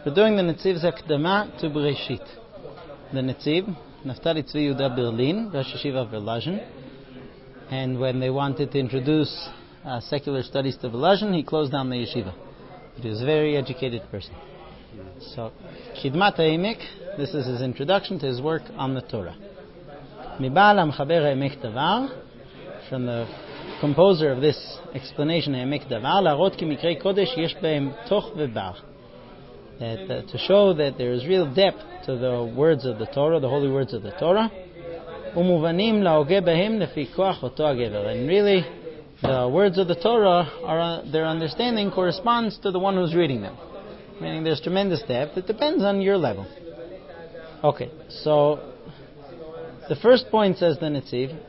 We're doing the Netziv's Akdama to Bereshit. The Netziv, Naftali Tzvi Yehuda Berlin, Rosh Yeshiva Volozhin, and when they wanted to introduce secular studies to Volozhin, he closed down the yeshiva. He was a very educated person. So, Chidmat HaEmek, this is his introduction to his work on the Torah. Mibal HaMchaber HaEmek Davar, from the composer of this explanation HaEmek Davar, La'arot Ki Mikrei Kodesh Yesh Behem Toch Ve'Bar. To show that there is real depth to the words of the Torah, the holy words of the Torah. Umuvanim la'ogeh behem lefi koach oto hagever. And really, the words of the Torah, their understanding corresponds to the one who's reading them. Meaning there's tremendous depth. It depends on your level. Okay, so the first point, says the Netziv,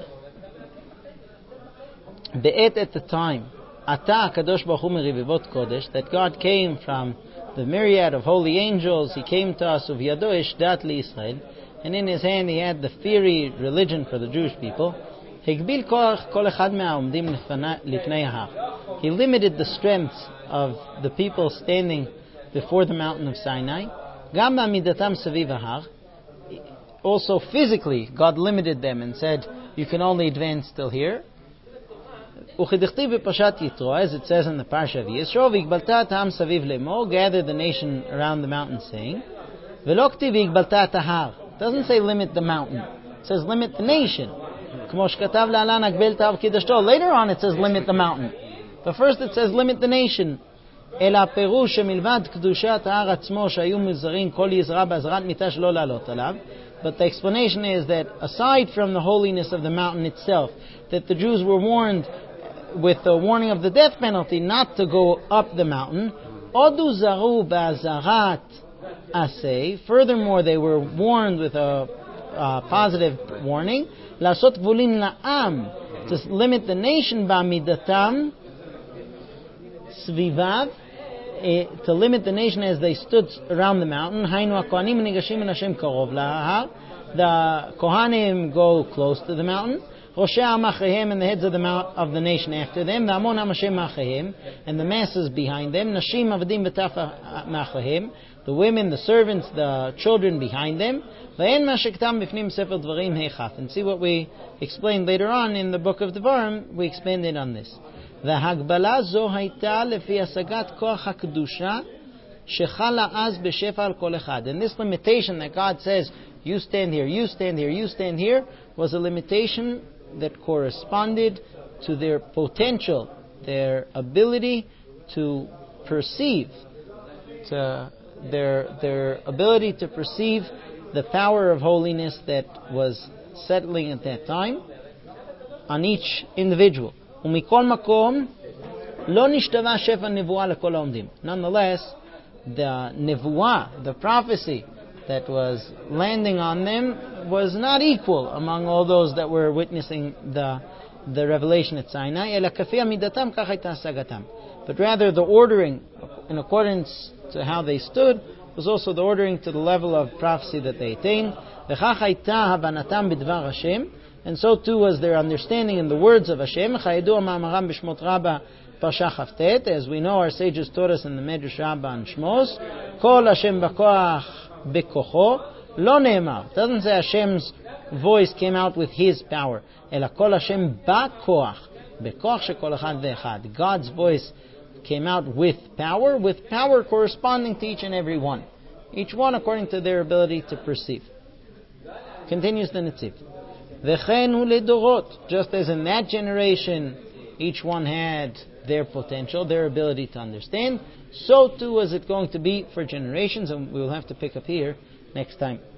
Be'et, at the time, Ata HaKadosh Baruch Hu merivivot kodesh, that God came from the myriad of holy angels. He came to us, uv'yado eshdat liYisrael, and in his hand he had the theory, religion for the Jewish people. Hegbil koach kol echad me'aomdim lifnei har. He limited the strength of the people standing before the mountain of Sinai. Gam ba'midatam saviv har. Also physically, God limited them and said, you can only advance till here. Uchidichtiv b'Parshat Yitro, as it says in the Parsha of Yisro, v'igbalta ta'am saviv lemor, gather the nation around the mountain, saying, v'lo ktiv v'igbalta ta'har. It doesn't say limit the mountain. It says limit the nation. K'mo shekatav la'alan agvel ta'av kiddushto. Later on it says limit the mountain. But first it says limit the nation. Ela perush shemilvad kedushat ha'ar atzmo shayu muzarin kol yizra b'azrat mitash lo la'alot alav. But the explanation is that aside from the holiness of the mountain itself, that the Jews were warned with the warning of the death penalty not to go up the mountain. Odu zaru ba'azarat asay. Furthermore, they were warned with a positive warning. Lasot gvulim la'am, to limit the nation ba'midatam svivav, to limit the nation as they stood around the mountain. Hainu hakohanim nigashim and Hashem karov lahar. The Kohanim go close to the mountain. Roshei ha'machahem, and the heads of the nation after them. The Amon ha'mashem machahem, and the masses behind them. Nashim avadim v'taf machahem, the women, the servants, the children behind them. V'en mashektam b'fnim sefer dvarim heichaf. And see what we explained later on in the book of Devarim. We expanded on this. V'hagbala zo hayta lefi asagat koach ha'kedusha shechala az b'shefa al kol echad. And this limitation that God says, you stand here, you stand here, you stand here, was a limitation that corresponded to their potential, their ability to perceive, to their ability to perceive the power of holiness that was settling at that time on each individual. Nonetheless, the nevuah, the prophecy that was landing on them, was not equal among all those that were witnessing the revelation at Sinai. But rather the ordering, in accordance to how they stood, was also the ordering to the level of prophecy that they attained. And so too was their understanding in the words of Hashem. As we know, our sages taught us in the Medrash Rabbah and Shmos, Kol Hashem b'koach bekocho lo ne'emar. It doesn't say Hashem's voice came out with His power. Ela Kol Hashem b'koach bekoach shekol echad ve'echad. God's voice came out with power corresponding to each and every one. Each one according to their ability to perceive. Continues the Netziv. V'chen hu ledorot. Just as in that generation, each one had their potential, their ability to understand, so too is it going to be for generations, and we will have to pick up here next time.